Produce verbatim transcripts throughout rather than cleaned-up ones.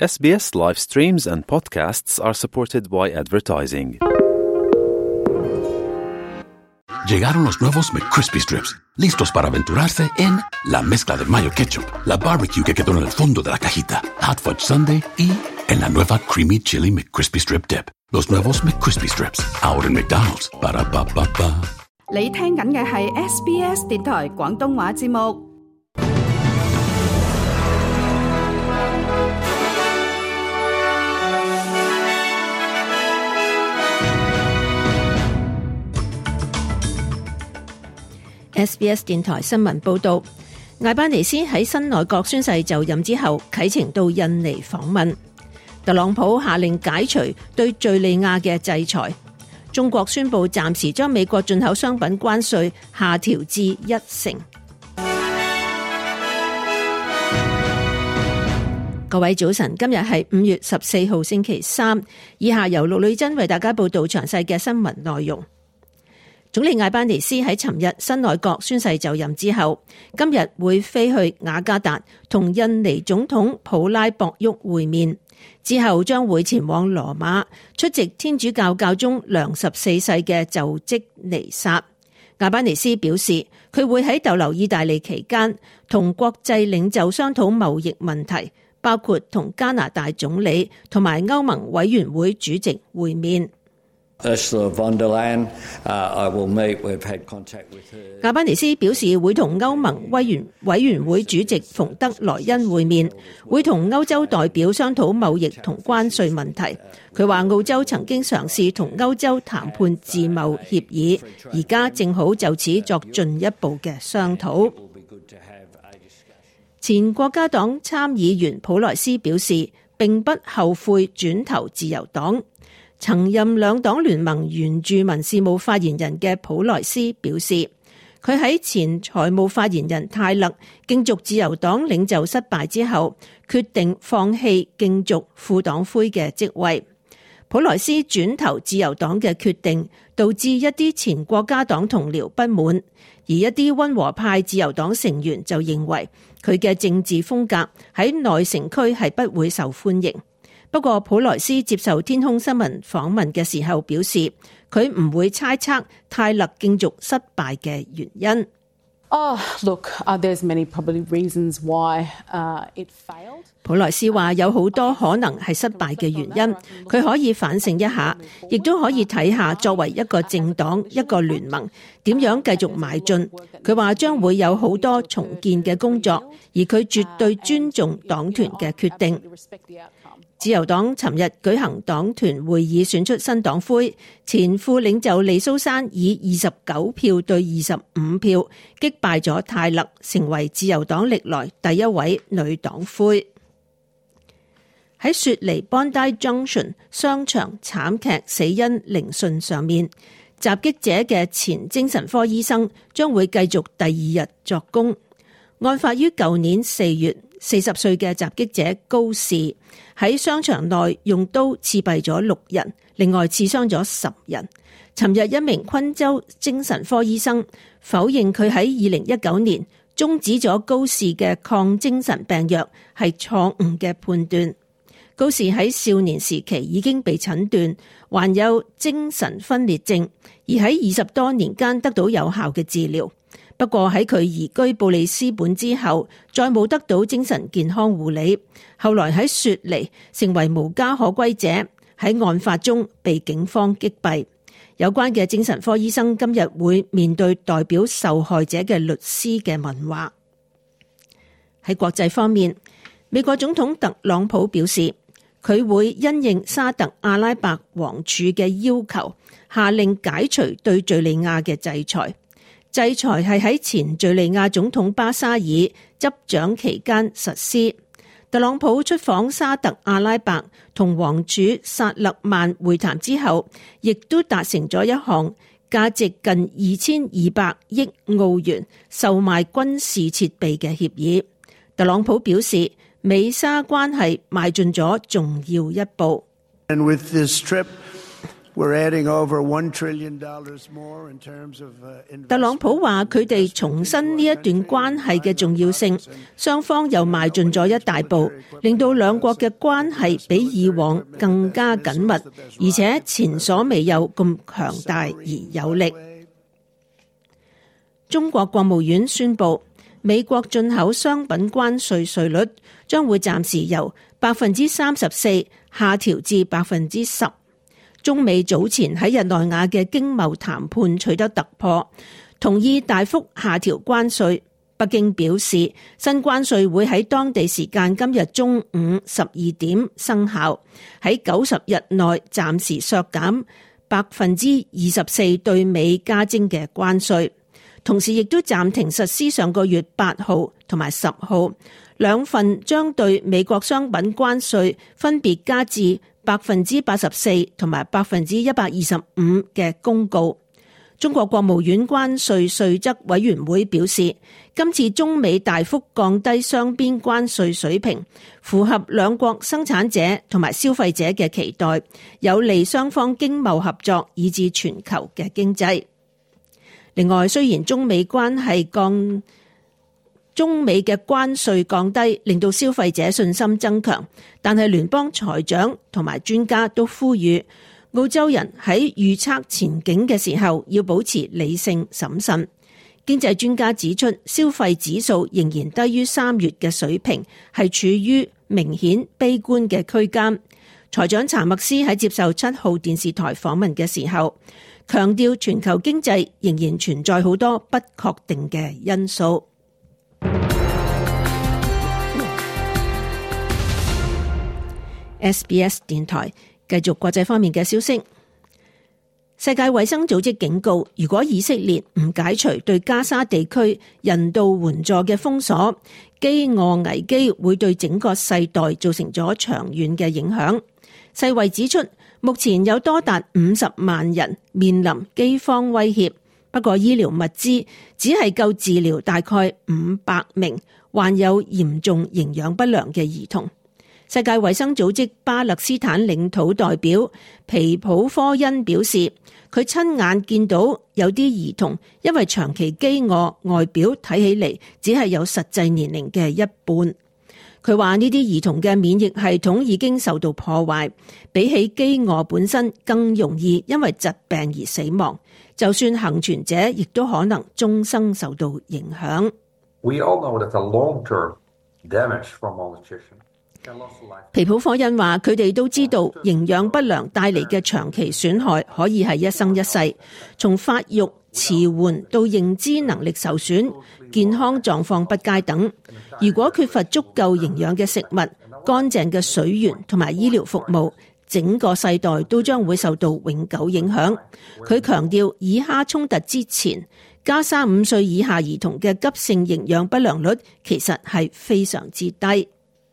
S B S live streams and podcasts are supported by advertising. Llegaron los nuevos McCrispy Strips, listos para aventurarse en la mezcla de mayo ketchup, la barbecue que quedó en el fondo de la cajita, hot fudge sundae y en la nueva creamy chili McCrispy Strip Dip. Los nuevos McCrispy Strips, ahora en McDonald's. Para pa pa pa. 你聽緊嘅係 S B S 電台廣東話節目。 S B S 電台新聞報導，艾巴尼斯喺新內閣宣誓就任之後，啟程到印尼訪問。特朗普下令解除對敍利亞嘅制裁。中國宣布暫時將美國進口商品關稅下調至一成。各位早晨，今日係五月十四號星期三，以下由陸女珍為大家報道詳細嘅新聞內容。總理艾巴尼斯喺尋日新內閣宣誓就任之後，今日會飛去雅加達同印尼總統普拉博沃會面，之後將會前往羅馬出席天主教教宗良十四世嘅就職彌撒。艾巴尼斯表示，佢會喺逗留意大利期間同國際領袖商討貿易問題，包括同加拿大總理同埋歐盟委員會主席會面。 Ursula von der Leyen, uh, I will meet. We've had contact with her. 艾巴尼斯表示會同歐盟委員委員會主席馮德萊恩會面，會同歐洲代表商討貿易同關稅問題。佢話澳洲曾經嘗試同歐洲談判自貿協議，而家正好就此作進一步嘅商討。前國家黨參議員普萊斯表示，並不後悔轉投自由黨。曾任兩黨聯盟原住民事務發言人嘅普萊斯表示，佢喺前財務發言人泰勒競逐自由黨領袖失敗之後，決定放棄競逐副黨魁嘅職位。普萊斯轉投自由黨嘅決定導致一啲前國家黨同僚不滿，而一啲溫和派自由黨成員就認為佢嘅政治風格喺內城區係不會受歡迎。不過普萊斯接受天空新聞訪問嘅時候表示，佢唔會猜測泰勒競逐失敗嘅原因。 Oh, look, uh, there's many probably reasons why uh, it failed. 普萊斯話有好多可能係失敗嘅原因，佢可以反省一下，亦都可以睇下作為一個政黨、一個聯盟點樣繼續邁進。佢話將會有好多重建嘅工作，而佢絕對尊重黨團嘅決定。自由黨尋日舉行黨團會議選出新黨魁，前副領袖利蘇珊以二十九票對二十五票擊敗咗泰勒，成為自由黨歷來第一位女黨魁。喺雪梨 Bondi Junction 商場慘劇死因聆訊上面，襲擊者嘅前精神科醫生將會繼續第二日作供。案發於舊年四月，四十歲嘅襲擊者高士喺商場內用刀刺斃咗六人，另外刺傷咗十人。尋日一名昆州精神科醫生否認佢喺二零一九年終止咗高士嘅抗精神病藥係錯誤嘅判斷。高士喺少年時期已經被診斷患有精神分裂症，而喺二十多年間得到有效嘅治療。不過喺佢移居布里斯本之後，再冇得到精神健康護理。後來喺雪梨成為無家可歸者，喺案發中被警方擊斃。有關嘅精神科醫生今日會面對代表受害者嘅律師嘅問話。喺國際方面，美國總統特朗普表示，佢會因應沙特阿拉伯王儲嘅要求，下令解除對敘利亞嘅制裁。制裁係喺前敘利亞總統巴沙爾執掌期間實施。特朗普出訪沙特阿拉伯同王儲薩勒曼會談之後，亦都達成咗一項價值近二千二百億澳元售賣軍事設備嘅協議。特朗普表示，美沙關係邁進咗重要一步。 And with this trip, 特朗普話佢哋重申呢一段關係嘅重要性，雙方又邁進咗一大步，令到兩國嘅關係比以往更加緊密，而且前所未有咁強大而有力。中國國務院宣布，美國進口商品關稅稅率將會暫時由百分之三十四下調至百分之十。中美早前喺日內瓦嘅經貿談判取得突破，同意大幅下調關稅。北京表示，新關稅會喺當地時間今日中午十二點生效，喺九十日內暫時削減百分之二十四對美加徵嘅關稅，同時亦都暫停實施上個月八號同埋十號兩份將對美國商品關稅分別加至百分之八十四同埋百分之一百二十五嘅公告。中國國務院關稅稅則委員會表示，今次中美大幅降低雙邊關稅水平，符合兩國生產者同埋消費者嘅期待，有利雙方經貿合作以至全球嘅經濟。另外，雖然中美關係降中美嘅關稅降低，令到消費者信心增強，但係聯邦財長同埋專家都呼籲澳洲人喺預測前景嘅時候要保持理性審慎。經濟專家指出，消費指數仍然低於三月嘅水平，係處於明顯悲觀嘅區間。財長查默斯喺接受七號電視台訪問嘅時候，強調全球經濟仍然存在好多不確定嘅因素。S B S 電台繼續國際方面嘅消息。世界衛生組織警告，如果以色列唔解除對加沙地區人道援助嘅封鎖，飢餓危機會對整個世代造成咗長遠嘅影響。世衛指出，目前有多達五十萬人面臨饑荒威脅，不過醫療物資只係夠治療大概五百名患有嚴重營養不良嘅兒童。世界衛生組織巴勒斯坦領土代表皮普科恩表示，佢親眼見到有啲兒童因為長期飢餓，外表睇起嚟只係有實際年齡嘅一半。佢話呢啲兒童嘅免疫系統已經受到破壞，比起飢餓本身更容易因為疾病而死亡。就算幸存者，亦都可能終生受到影響。 We all know that the long-term damage from malnutrition。 皮普科恩話，佢哋都知道營養不良帶嚟嘅長期損害可以係一生一世，從發育遲緩到認知能力受損、健康狀況不佳等。如果缺乏足夠營養嘅食物、乾淨嘅水源同埋醫療服務，整個世代都將會受到永久影響。佢強調，以哈衝突之前，加沙五歲以下兒童嘅急性營養不良率其實係非常之低。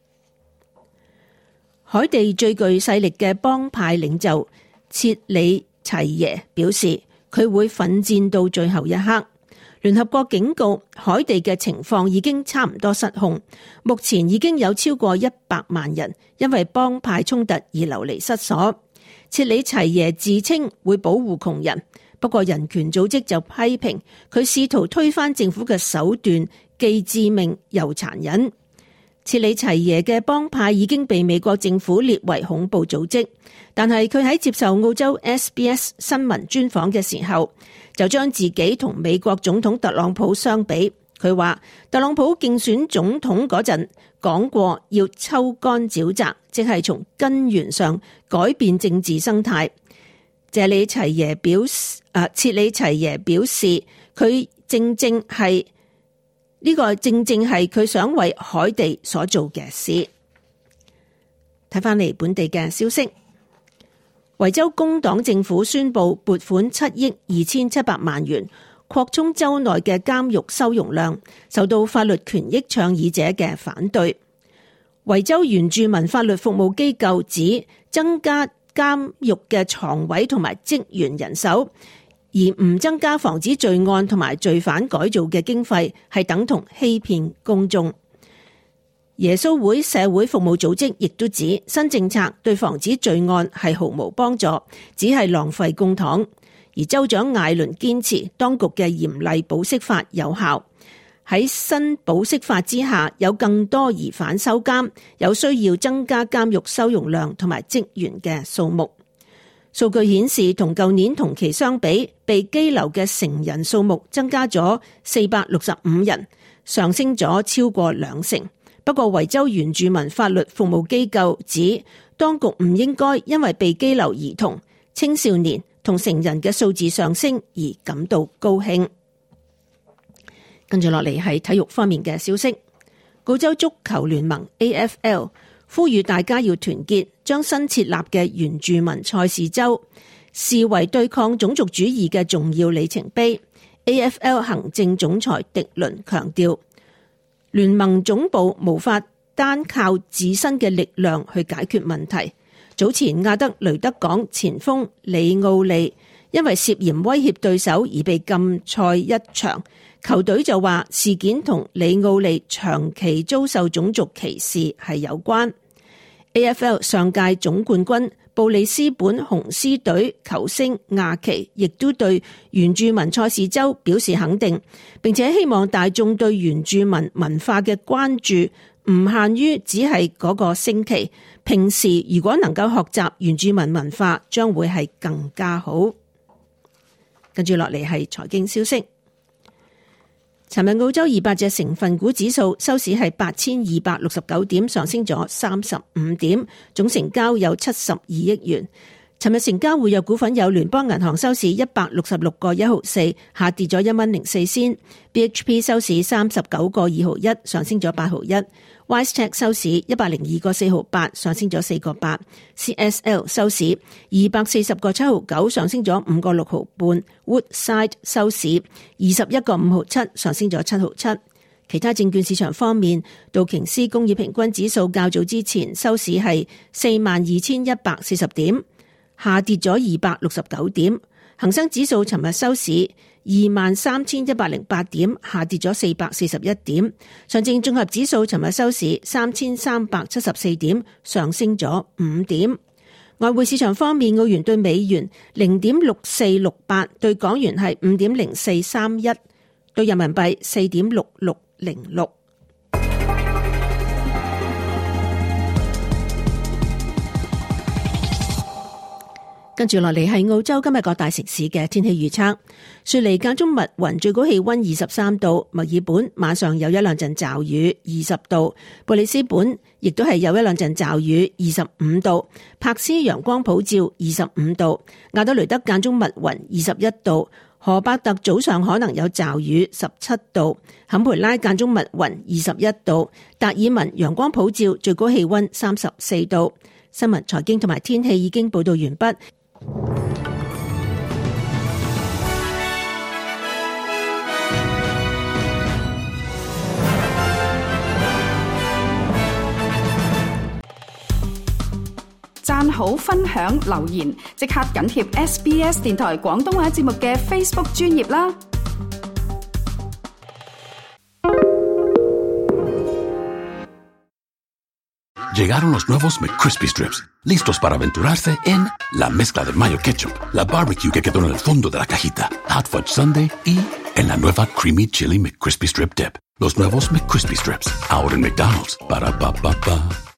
海地最具勢力嘅幫派領袖切里齊耶表示，佢會奮戰到最後一刻。聯合國警告，海地嘅情況已經差唔多失控，目前已經有超過一百萬人因為幫派衝突而流離失所。切里齊耶自稱會保護窮人，不過人權組織就批評佢試圖推翻政府嘅手段既致命又殘忍。切里齊耶嘅幫派已經被美國政府列為恐怖組織，但係佢喺接受澳洲 S B S 新聞專訪嘅時候，就將自己同美國總統特朗普相比。佢話特朗普競選總統嗰陣講過要抽乾沼澤，即係從根源上改變政治生態。謝里齊耶表示，啊，切里齊耶表示佢正正係。呢個正正係佢想為海地所做嘅事。睇返嚟本地嘅消息，維州工黨政府宣布撥款七億二千七百萬元，擴充州內嘅監獄收容量，受到法律權益倡議者嘅反對。維州原住民法律服務機構指，增加監獄嘅床位同埋職員人手，而唔增加防止罪案同埋罪犯改造嘅經費，係等同欺騙公眾。 耶穌會社會服務組織亦都指新政策對防止罪案係毫無幫助，只係浪費公帑。而州長艾倫堅持當局嘅嚴厲保釋法有效。喺新保釋法之下，有更多疑犯收監，有需要增加監獄收容量同埋職員嘅數目。數據顯示，同舊年同期相比，被羈留嘅成人數目增加咗四百六十五人，上升咗超過兩成。不過，維州原住民法律服務機構指，當局唔應該因為被羈留兒童、青少年同成人嘅數字上升而感到高興。跟住落嚟係體育方面嘅消息，澳洲足球聯盟 A F L 呼籲大家要團結，將新設立嘅原住民賽事周視為對抗種族主義嘅重要里程碑。A F L 行政總裁迪倫強調，聯盟總部無法單靠自身嘅力量去解決問題。早前亞德雷德港前鋒里奧利因為涉嫌威脅對手而被禁賽一場，球隊就話事件同里奧利長期遭受種族歧視係有關。A F L 上屆總冠軍布里斯本紅獅隊球星亞奇亦都對原住民賽事周表示肯定，並且希望大眾對原住民文化嘅關注唔限於只係嗰個星期，平時如果能夠學習原住民文化，將會係更加好。跟住落嚟係財經消息。尋日澳洲二百隻成分股指數收市係八千二百六十九點，上升咗三十五點，總成交有七十二億元。尋日成交活躍股份有聯邦銀行收市一百六十六個一毫四，下跌咗一蚊零四仙。B H P 收市三十九個二毫一，上升咗八毫一。WiseTech 收市一百零二個四毫八，上升咗四個八。C S L 收市二百四十個七毫九，上升咗五個六毫半。Woodside 收市二十一個五毫七，上升咗七毫七。其他證券市場方面，道瓊斯工業平均指數較早之前收市係四萬二千一百四十點，下跌咗二百六十九點。恒生指數尋日收市二萬三千一百零八點，下跌咗四百四十一點。上證綜合指數尋日收市三千三百七十四點，上升咗五點。外匯市場方面，澳元對美元零點六四六八，對港元係五點零四三一，對人民幣四點六六零六。跟住落嚟係澳洲今日各大城市嘅天氣預測。雪梨間中密雲，最高氣溫二十三度；墨爾本晚上有一兩陣驟雨，二十度；布里斯本亦都係有一兩陣驟雨，二十五度；柏斯陽光普照，二十五度；亞德雷德間中密雲，二十一度；荷伯特早上可能有驟雨，十七度；坎培拉間中密雲，二十一度；達爾文陽光普照，最高氣溫三十四度。新聞、財經同埋天氣已經報道完畢。 讚好、分享、留言，即刻緊貼 S B S 電台廣東話節目嘅 Facebook 專頁啦！ Llegaron los nuevos McCrispy Strips, listos para aventurarse en la mezcla de mayo ketchup, la barbecue que quedó en el fondo de la cajita, hot fudge sundae y en la nueva creamy chili McCrispy Strip Dip. Los nuevos McCrispy Strips, ahora en McDonald's. Ba-da-ba-ba-ba.